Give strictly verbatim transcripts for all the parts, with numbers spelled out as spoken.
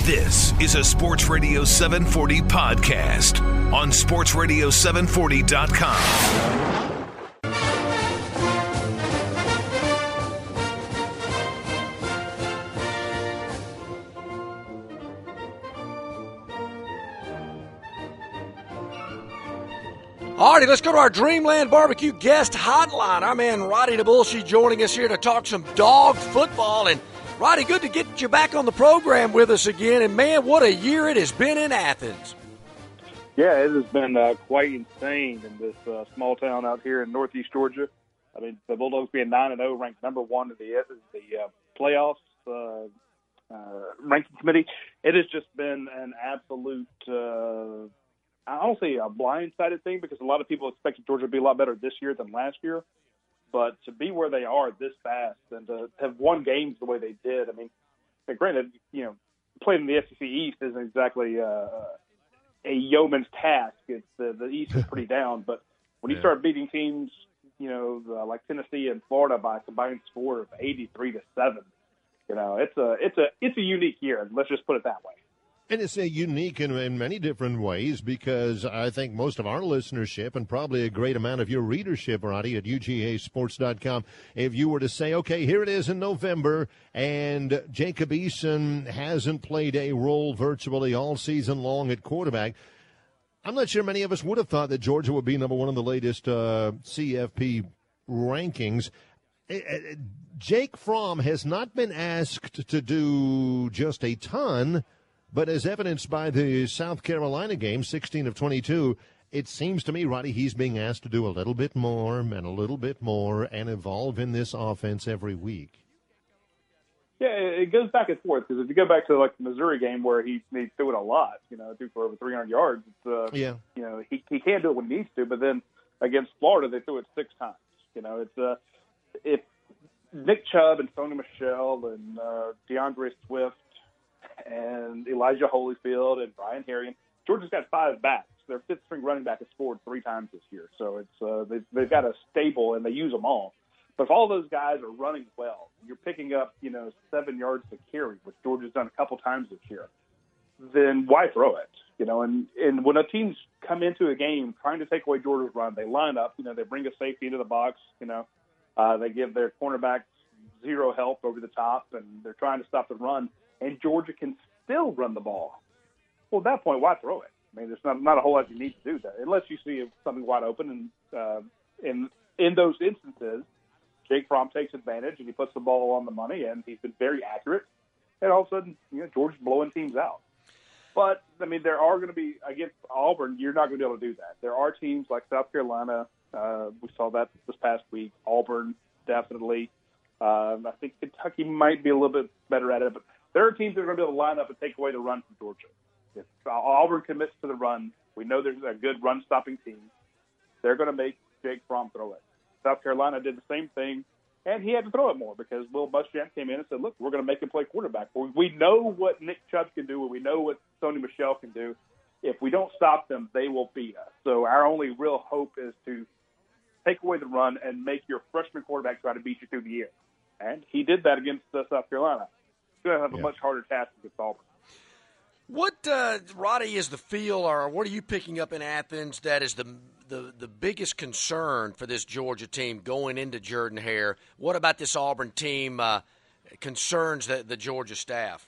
This is a Sports Radio seven forty podcast on sports radio seven forty dot com. All righty, let's go to our Dreamland Barbecue guest hotline. Our man Roddy DeBulshy joining us here to talk some dog football. And Roddy, good to get you back on the program with us again. And man, what a year it has been in Athens. Yeah, it has been uh, quite insane in this uh, small town out here in Northeast Georgia. I mean, the Bulldogs being nine and zero, ranked number one in the the uh, playoffs uh, uh, ranking committee. It has just been an absolute. Uh, I don't say a blindsided thing because a lot of people expected Georgia to be a lot better this year than last year. But to be where they are this fast and to have won games the way they did, I mean, granted, you know, playing in the S E C East isn't exactly uh, a yeoman's task. It's uh, the East is pretty down. But when you yeah. start beating teams, you know, uh, like Tennessee and Florida by a combined score of eighty-three to seven, you know, it's a it's a it's a unique year. Let's just put it that way. And it's a unique in, in many different ways because I think most of our listenership and probably a great amount of your readership, Roddy, at U G A sports dot com, if you were to say, okay, here it is in November, and Jacob Eason hasn't played a role virtually all season long at quarterback, I'm not sure many of us would have thought that Georgia would be number one in the latest uh, C F P rankings. Jake Fromm has not been asked to do just a ton, but as evidenced by the South Carolina game, sixteen of twenty-two, it seems to me, Roddy, he's being asked to do a little bit more and a little bit more and evolve in this offense every week. Yeah, it goes back and forth because if you go back to like the Missouri game where he, he threw it a lot, you know, threw for over three hundred yards, it's, uh, yeah. you know, he, he can do it when he needs to, but then against Florida, they threw it six times. You know, it's uh, if Nick Chubb and Sony Michel and uh, DeAndre Swift and Elijah Holyfield and Brian Herrien. Georgia's got five backs. Their fifth-string running back has scored three times this year. So it's uh, they've, they've got a stable, and they use them all. But if all those guys are running well, you're picking up, you know, seven yards to carry, which Georgia's done a couple times this year, then why throw it? You know, and, and when a team's come into a game trying to take away Georgia's run, they line up, you know, they bring a safety into the box, you know, uh, they give their cornerbacks zero help over the top, and they're trying to stop the run. And Georgia can still run the ball. Well, at that point, why throw it? I mean, there's not not a whole lot you need to do that, unless you see something wide open. And uh, in in those instances, Jake Fromm takes advantage and he puts the ball on the money, and he's been very accurate. And all of a sudden, you know, Georgia's blowing teams out. But I mean, there are going to be against Auburn. You're not going to be able to do that. There are teams like South Carolina. Uh, we saw that this past week. Auburn, definitely. Uh, I think Kentucky might be a little bit better at it, but there are teams that are going to be able to line up and take away the run from Georgia. If Auburn commits to the run, we know there's a good run-stopping team. They're going to make Jake Fromm throw it. South Carolina did the same thing, and he had to throw it more because Will Muschamp came in and said, look, we're going to make him play quarterback. We know what Nick Chubb can do, and we know what Sony Michel can do. If we don't stop them, they will beat us. So our only real hope is to take away the run and make your freshman quarterback try to beat you through the air. And he did that against uh, South Carolina. Going to have a yeah. much harder task against Auburn. What, uh, Roddy, is the feel, or what are you picking up in Athens that is the, the the biggest concern for this Georgia team going into Jordan-Hare? What about this Auburn team uh, concerns the, the Georgia staff?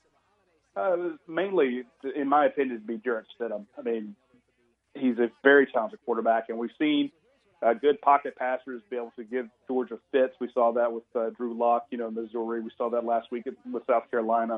Uh, mainly, in my opinion, to be Jarrett Stidham. I mean, he's a very talented quarterback, and we've seen uh, good pocket passers be able to give Georgia fits. We saw that with uh, Drew Lock, you know, Missouri. We saw that last week with South Carolina.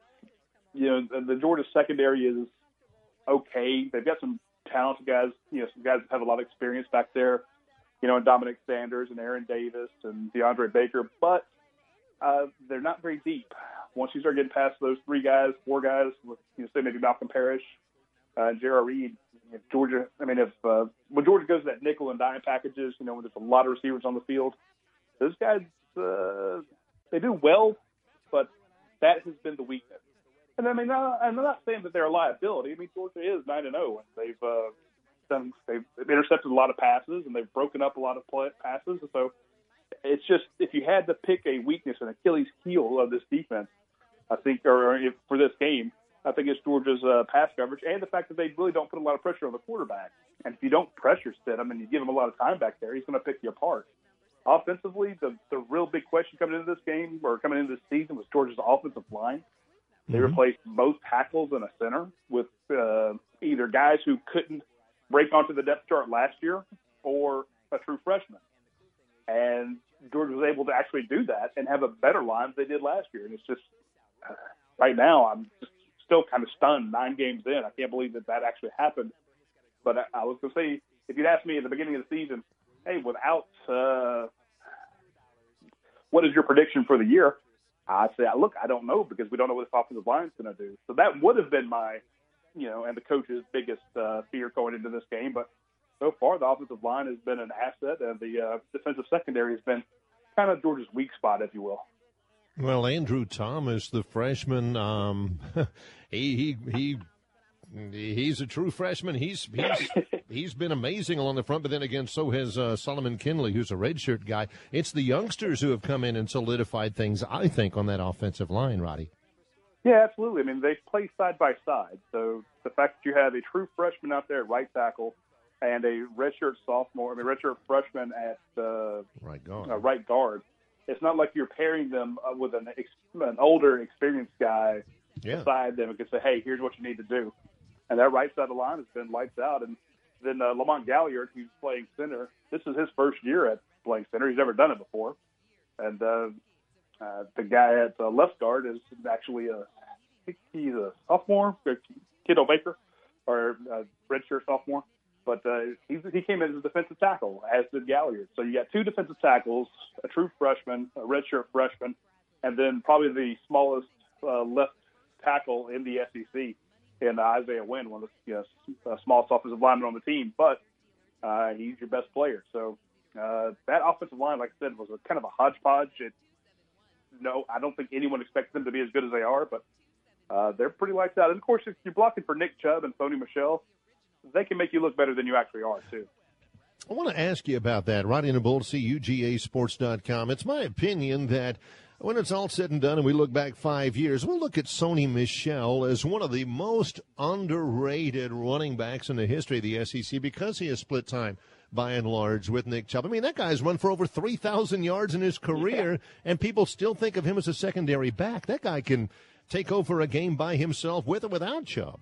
You know, the, the Georgia secondary is okay. They've got some talented guys, you know, some guys that have a lot of experience back there, you know, and Dominic Sanders and Aaron Davis and DeAndre Baker, but uh, they're not very deep. Once you start getting past those three guys, four guys, with, you know, say maybe Malcolm Parrish, uh, and J R. Reed, if Georgia, I mean, if uh, when Georgia goes to that nickel and dime packages, you know, when there's a lot of receivers on the field, those guys, uh, they do well, but that has been the weakness. And I mean, uh, I'm not saying that they're a liability. I mean, Georgia is nine and zero, and they've uh, done, they've intercepted a lot of passes, and they've broken up a lot of play, passes. And so it's just, if you had to pick a weakness, an Achilles heel of this defense, I think, or if, for this game, I think it's Georgia's uh, pass coverage and the fact that they really don't put a lot of pressure on the quarterback. And if you don't pressure Stidham and you give him a lot of time back there, he's going to pick you apart. Offensively, the, the real big question coming into this game or coming into this season was Georgia's offensive line. They mm-hmm. replaced both tackles and a center with uh, either guys who couldn't break onto the depth chart last year or a true freshman. And Georgia was able to actually do that and have a better line than they did last year. And it's just, uh, right now, I'm just still kind of stunned nine games in. I can't believe that that actually happened. But I, I was going to say, if you'd asked me at the beginning of the season, hey, without uh, what is your prediction for the year? I'd say, look, I don't know because we don't know what this offensive line is going to do. So that would have been my, you know, and the coach's biggest uh, fear going into this game. But so far, the offensive line has been an asset, and the uh, defensive secondary has been kind of Georgia's weak spot, if you will. Well, Andrew Thomas, the freshman, um, he he he. He's a true freshman. He's he's he's been amazing along the front, but then again, so has uh, Solomon Kinley, who's a redshirt guy. It's the youngsters who have come in and solidified things, I think, on that offensive line, Roddy. Yeah, absolutely. I mean, they play side by side. So the fact that you have a true freshman out there at right tackle and a redshirt sophomore, I mean, redshirt freshman at uh, right guard. Uh, right guard, it's not like you're pairing them uh, with an, ex- an older, experienced guy yeah. beside them and can say, hey, here's what you need to do. And that right side of the line has been lights out. And then uh, Lamont Galliard, who's playing center, this is his first year at playing center. He's never done it before. And uh, uh, the guy at uh, left guard is actually a, I think he's a sophomore, Kiddo Baker, or a redshirt sophomore. But uh, he, he came in as a defensive tackle, as did Galliard. So you got two defensive tackles, a true freshman, a redshirt freshman, and then probably the smallest uh, left tackle in the S E C. And Isaiah Wynn, one of the you know, smallest offensive linemen on the team, but uh, he's your best player. So uh, that offensive line, like I said, was a kind of a hodgepodge. It, no, I don't think anyone expects them to be as good as they are, but uh, they're pretty lights out. And, of course, if you're blocking for Nick Chubb and Sony Michel, they can make you look better than you actually are, too. I want to ask you about that. Roddy Nabulsi, U G A Sports dot com. It's my opinion that when it's all said and done and we look back five years, we'll look at Sony Michel as one of the most underrated running backs in the history of the S E C because he has split time, by and large, with Nick Chubb. I mean, that guy's run for over three thousand yards in his career, yeah. and people still think of him as a secondary back. That guy can take over a game by himself with or without Chubb.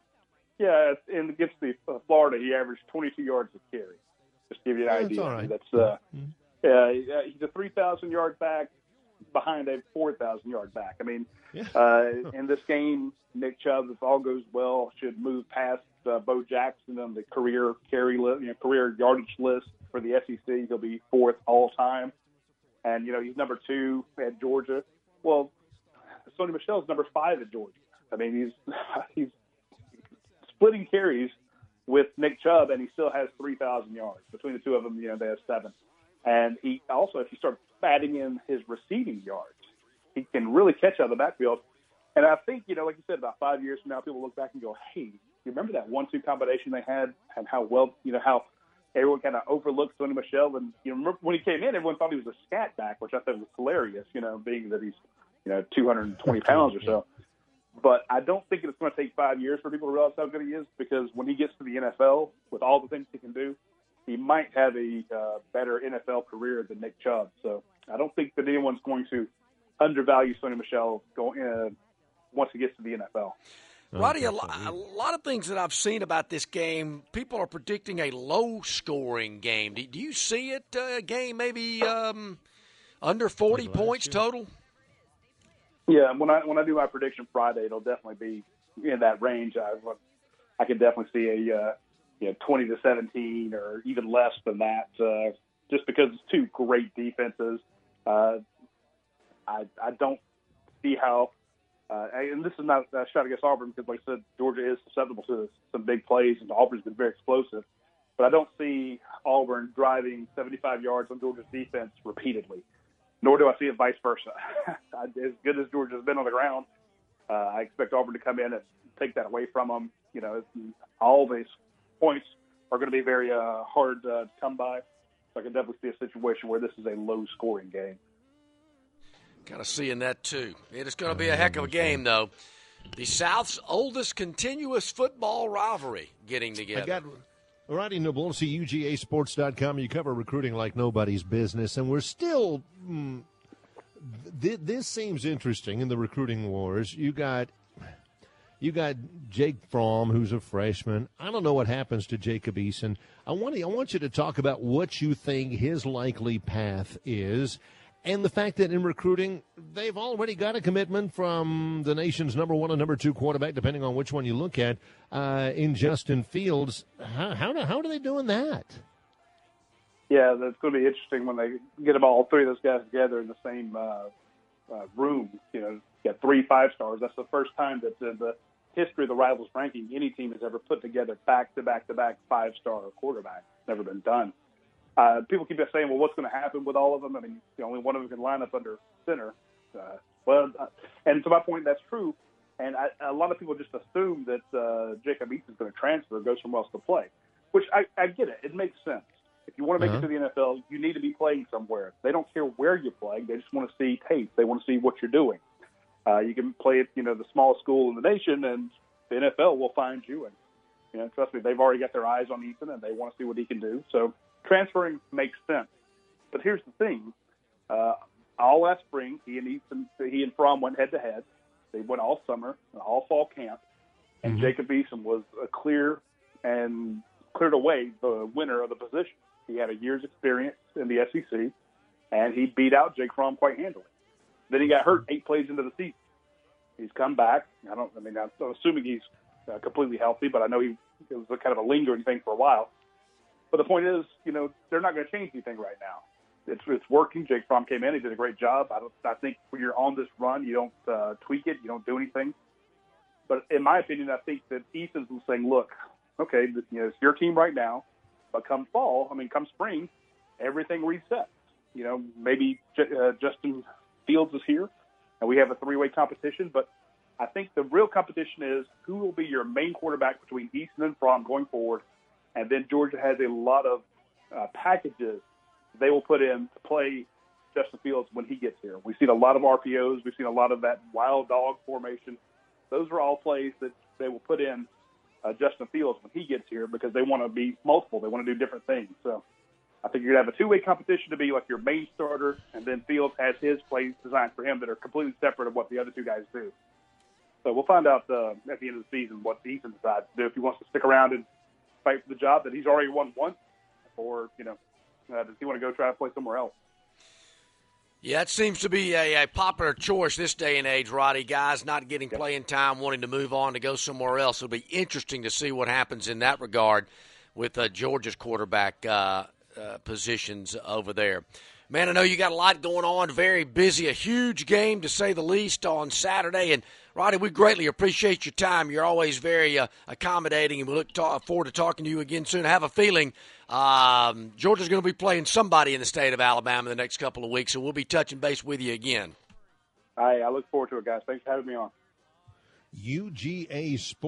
Yeah, and against the uh, Florida, he averaged twenty-two yards a carry. Just to give you an yeah, idea. That's all right. That's, uh, mm-hmm. uh, he's a three thousand yard back behind a four thousand yard back. I mean, yeah. uh, in this game, Nick Chubb, if all goes well, should move past uh, Bo Jackson on the career carry list, you know, career yardage list for the S E C. He'll be fourth all time. And, you know, he's number two at Georgia. Well, Sony Michel's number five at Georgia. I mean, he's he's splitting carries with Nick Chubb, and he still has three thousand yards. Between the two of them, you know, they have seven. And he also, if you start adding in his receiving yards, he can really catch out of the backfield. And I think, you know, like you said, about five years from now, people look back and go, hey, you remember that one two combination they had and how well, you know, how everyone kind of overlooked Sony Michel. And, you know, remember when he came in, everyone thought he was a scat back, which I thought was hilarious, you know, being that he's, you know, two hundred twenty pounds or so. But I don't think it's going to take five years for people to realize how good he is, because when he gets to the N F L, with all the things he can do, he might have a uh, better N F L career than Nick Chubb. So I don't think that anyone's going to undervalue Sony Michel going, uh, once he gets to the N F L. Roddy, a, lo- a lot of things that I've seen about this game, people are predicting a low-scoring game. Do, do you see it, a uh, game maybe um, under forty points total? Yeah, when I when I do my prediction Friday, it'll definitely be in that range. I I can definitely see a uh, you know twenty to seventeen or even less than that, uh, just because it's two great defenses. Uh, I I don't see how, uh, and this is not a shot against Auburn because, like I said, Georgia is susceptible to some big plays, and Auburn's been very explosive. But I don't see Auburn driving seventy-five yards on Georgia's defense repeatedly. Nor do I see it vice versa. As good as Georgia's been on the ground, uh, I expect Auburn to come in and take that away from them. You know, all these points are going to be very uh, hard uh, to come by. So I can definitely see a situation where this is a low-scoring game. Kind of seeing that, too. It is going to be a heck of a game, though. The South's oldest continuous football rivalry getting together. I got Roddy Nabulsi, U G A Sports dot com. You cover recruiting like nobody's business, and we're still mm, th- – this seems interesting in the recruiting wars. You got you got Jake Fromm, who's a freshman. I don't know what happens to Jacob Eason. I want to, I want you to talk about what you think his likely path is, and the fact that in recruiting, they've already got a commitment from the nation's number one and number two quarterback, depending on which one you look at, uh, in Justin Fields. How, how, do, how are they doing that? Yeah, that's going to be interesting when they get them all three of those guys together in the same uh, uh, room. You know, you got three five stars. That's the first time that in the history of the Rivals ranking any team has ever put together back-to-back-to-back five-star quarterbacks. Never been done. Uh, people keep saying, well, what's going to happen with all of them? I mean, the only one of them can line up under center. Uh, well, uh, and to my point, that's true. And I, a lot of people just assume that uh, Jacob Eason is going to transfer, go somewhere else to play, which I, I get it. It makes sense. If you want to make uh-huh. it to the N F L, you need to be playing somewhere. They don't care where you play. They just want to see tape. They want to see what you're doing. Uh, you can play at, you know, the smallest school in the nation, and the N F L will find you. And, you know, trust me, they've already got their eyes on Eason, and they want to see what he can do. So transferring makes sense. But here's the thing. Uh, all last spring, he and Eason, he and Fromm went head-to-head. They went all summer, all fall camp, and mm-hmm. Jacob Eason was a clear and cleared away the winner of the position. He had a year's experience in the S E C, and he beat out Jake Fromm quite handily. Then he got hurt eight plays into the season. He's come back. I don't. I mean, I'm assuming he's uh, completely healthy, but I know he it was a kind of a lingering thing for a while. But the point is, you know, they're not going to change anything right now. It's it's working. Jake Fromm came in. He did a great job. I don't. I think when you're on this run, you don't uh, tweak it. You don't do anything. But in my opinion, I think that Eason's saying, look, okay, you know, it's your team right now, but come fall, I mean, come spring, everything resets. You know, maybe uh, Justin Fields is here, and we have a three-way competition. But I think the real competition is who will be your main quarterback between Eason and Fromm going forward. And then Georgia has a lot of uh, packages they will put in to play Justin Fields when he gets here. We've seen a lot of R P Os. We've seen a lot of that wild dog formation. Those are all plays that they will put in uh, Justin Fields when he gets here because they want to be multiple. They want to do different things. So I think you're going to have a two-way competition to be like your main starter, and then Fields has his plays designed for him that are completely separate of what the other two guys do. So we'll find out uh, at the end of the season what Eason decides to do, if he wants to stick around and fight for the job that he's already won once, or, you know, uh, does he want to go try to play somewhere else? Yeah, it seems to be a, a popular choice this day and age, Roddy. Guys not getting yep. playing time, wanting to move on to go somewhere else. It'll be interesting to see what happens in that regard with uh, Georgia's quarterback uh, uh, positions over there. Man, I know you got a lot going on, very busy, a huge game to say the least on Saturday. And, Roddy, we greatly appreciate your time. You're always very uh, accommodating, and we look to- forward to talking to you again soon. I have a feeling um, Georgia's going to be playing somebody in the state of Alabama in the next couple of weeks, so we'll be touching base with you again. I, I look forward to it, guys. Thanks for having me on. U G A Sports.